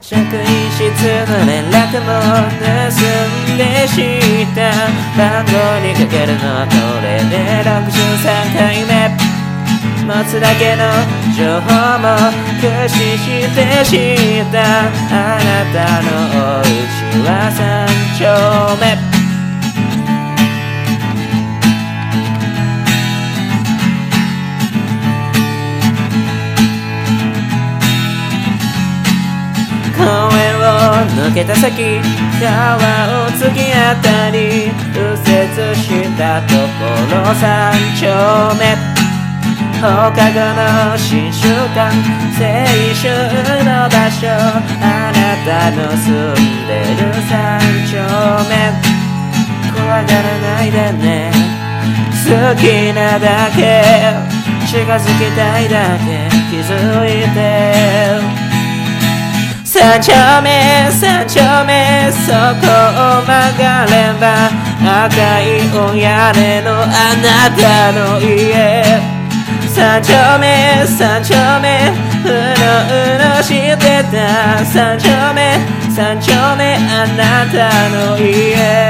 職員室の連絡も盗んでした番号にかけるのはこれで63回目持つだけの情報も駆使して知ったあなたのお家は3丁目公園を抜けた先川を突き当たり右折したところ3丁目放課後の新習慣青春の場所あなたの住んでる3丁目怖がらないでね好きなだけ近づきたいだけ気づいて3丁目3丁目そこを曲がれば赤いお屋根のあなたの家3丁目3丁目うろうろしてた3丁目3丁目あなたの家